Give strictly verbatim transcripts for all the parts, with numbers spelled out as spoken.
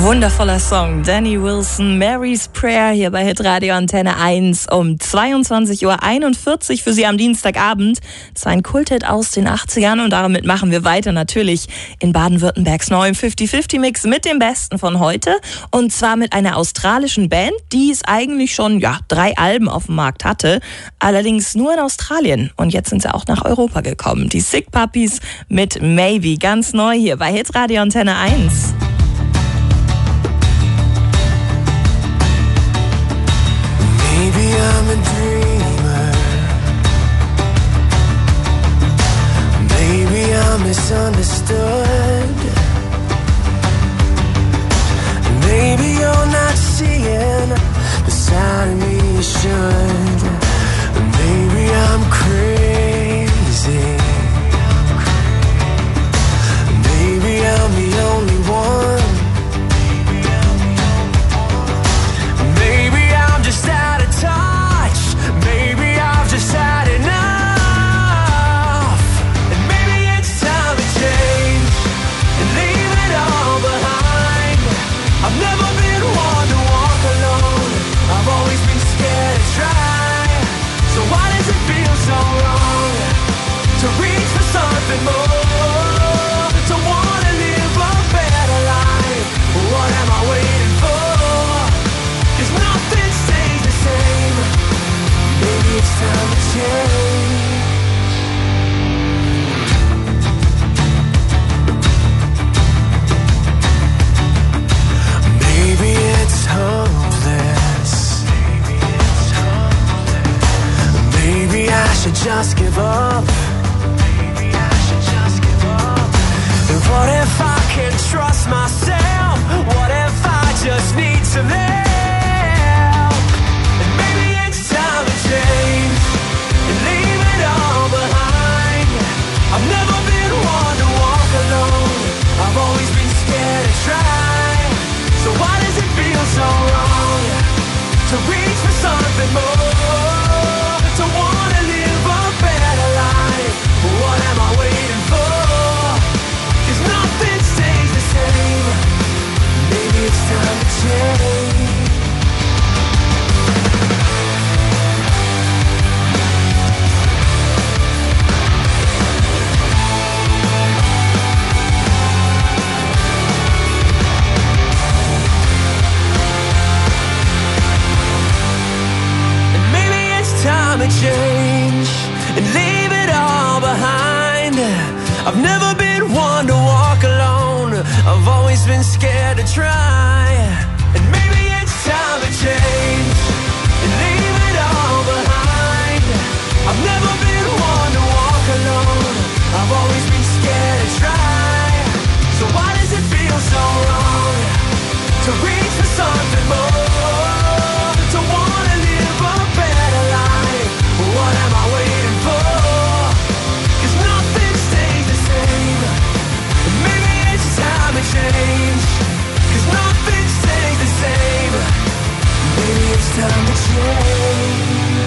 Wundervoller Song. Danny Wilson, Mary's Prayer hier bei Hitradio Antenne eins um zweiundzwanzig Uhr einundvierzig für Sie am Dienstagabend. Das war ein Kulthit aus den achtzigern und damit machen wir weiter natürlich in Baden-Württembergs neuem fünfzig fünfzig Mix mit dem Besten von heute. Und zwar mit einer australischen Band, die es eigentlich schon ja, drei Alben auf dem Markt hatte. Allerdings nur in Australien. Und jetzt sind sie auch nach Europa gekommen. Die Sick Puppies mit Maybe. Ganz neu hier bei Hitradio Antenne eins. Maybe I'm a dreamer. Maybe I'm misunderstood. Maybe you're not seeing the side of me you should. Maybe I'm crazy. Maybe I'm the only one. Maybe I'm just out of touch. Maybe I've just had enough. And maybe it's time to change and leave it all behind. I've never been one to walk alone. I've always been scared to try. So why does it feel so wrong to reach for something more? To wanna live a better life. What am I waiting for? Cause nothing stays the same. Maybe it's time to change. Maybe it's hopeless. Maybe I should just give up. And what if I can trust myself? What if I just need some help? And maybe it's time to change and leave it all behind. I've never been one to walk alone. I've always been scared to try. So why does it feel so wrong to reach for something more? To wanna live a better life. What am I waiting for? Cause nothing stays the same. Maybe it's time to change. And maybe it's time to change and leave it all behind. I've never been one to walk alone. I've always been scared to try. And maybe it's time to change and leave it all behind. I've never been one to walk alone. I've always been scared to try. So why does it feel so wrong to reach for something more? To wanna live a better life. What am I waiting for? Cause nothing stays the same. Maybe it's time to change. Cause nothing stays the same. Maybe it's time to change.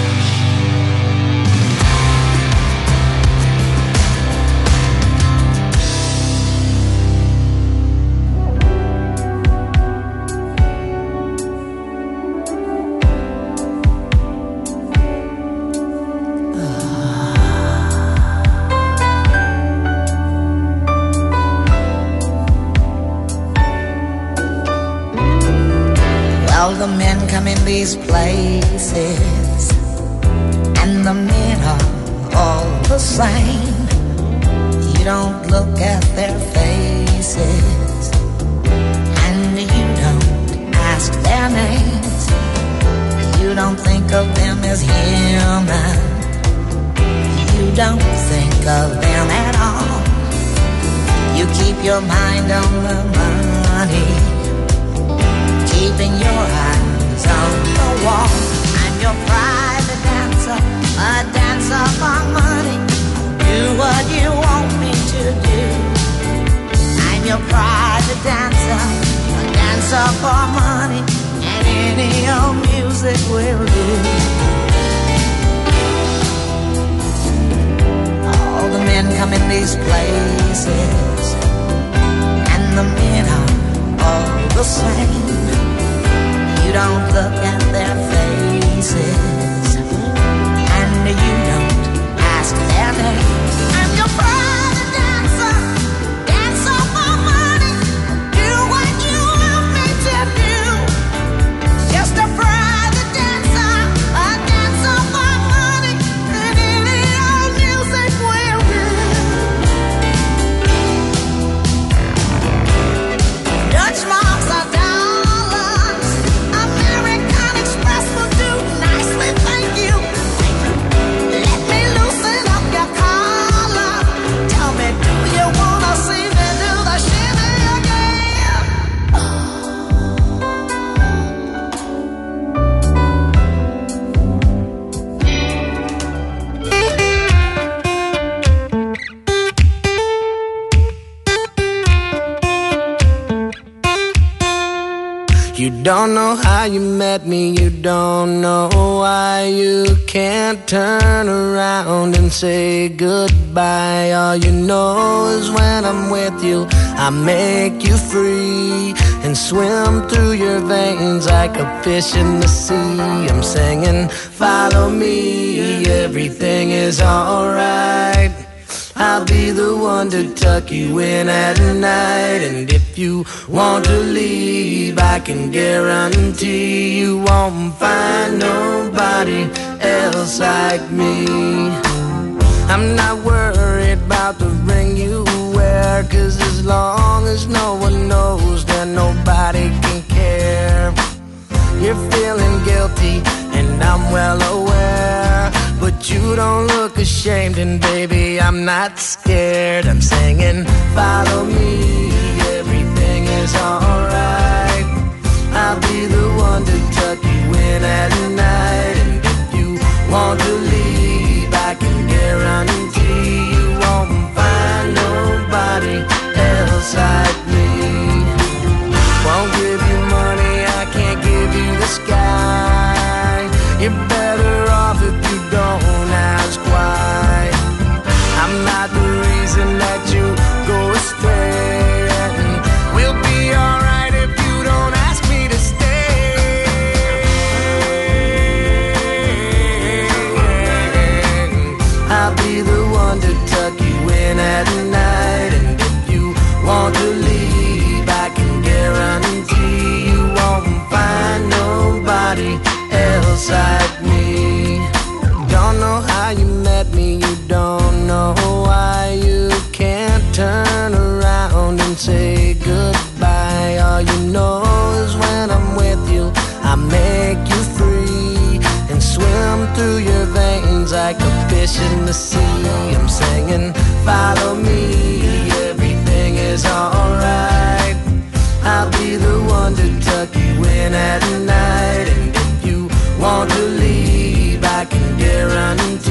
Well, the men come in these places, and the men are all the same. You don't look at their faces, and you don't ask their names. You don't think of them as human. You don't think of them at all. You keep your mind on the money, keeping your eyes on the wall. I'm your private dancer, a dancer for money. Do what you want me to do. I'm your private dancer, a dancer for money, and any old music will do. All the men come in these places, and the men are all the same. You don't look at their faces, and you don't ask their name. I'm your private dancer, dancer for money. Do what you want me to do. Just a private dancer, a dancer for money, and any old music will do. Dutch marks are dollars, American Express will do nicely, thank you. Let me loosen up your collar. Tell me, do you wanna see me do the shimmy again? You don't know how you met me, you don't know why you can't turn around and say goodbye. All you know is when I'm with you, I make you free and swim through your veins like a fish in the sea. I'm singing, follow me, everything is alright. I'll be the one to tuck you in at night. And if you want to leave, I can guarantee you won't find nobody else like me. I'm not worried about the ring you wear, 'cause as long as no one knows, then nobody can care. You're feeling guilty, and I'm well aware, but you don't look ashamed, and baby, I'm not scared. I'm singing, follow me, everything is alright. I'll be the one to tuck you in at night. And if you want to leave, I can guarantee you won't find nobody else like me. Won't give you money, I can't give you the sky. You're better off if you don't ask why. I'm not the reason that you go astray, and we'll be alright if you don't ask me to stay. I'll be the one to tuck you in at night. And if you want to leave, I can guarantee you won't find nobody else like me. Don't know how you met me, you don't know why you can't turn around and say goodbye. All you know is when I'm with you, I make you free and swim through your veins like a fish in the sea. I'm singing, follow me, everything is alright. I'll be the one to tuck you in at night. And if you want to leave, I can guarantee